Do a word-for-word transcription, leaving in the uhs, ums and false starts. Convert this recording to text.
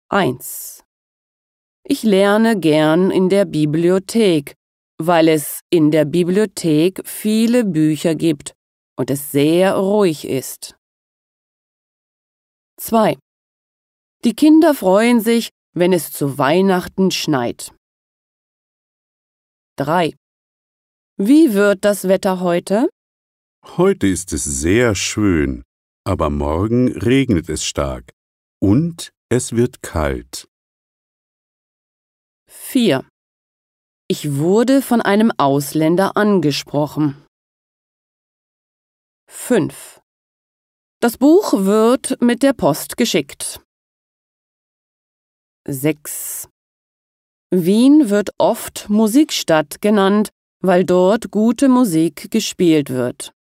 eins. Ich lerne gern in der Bibliothek, weil es in der Bibliothek viele Bücher gibt und es sehr ruhig ist. zwei. Die Kinder freuen sich, wenn es zu Weihnachten schneit. drei. Wie wird das Wetter heute? Heute ist es sehr schön, aber morgen regnet es stark und es wird kalt. vier. Ich wurde von einem Ausländer angesprochen. fünf. Das Buch wird mit der Post geschickt. sechs. Wien wird oft Musikstadt genannt, weil dort gute Musik gespielt wird.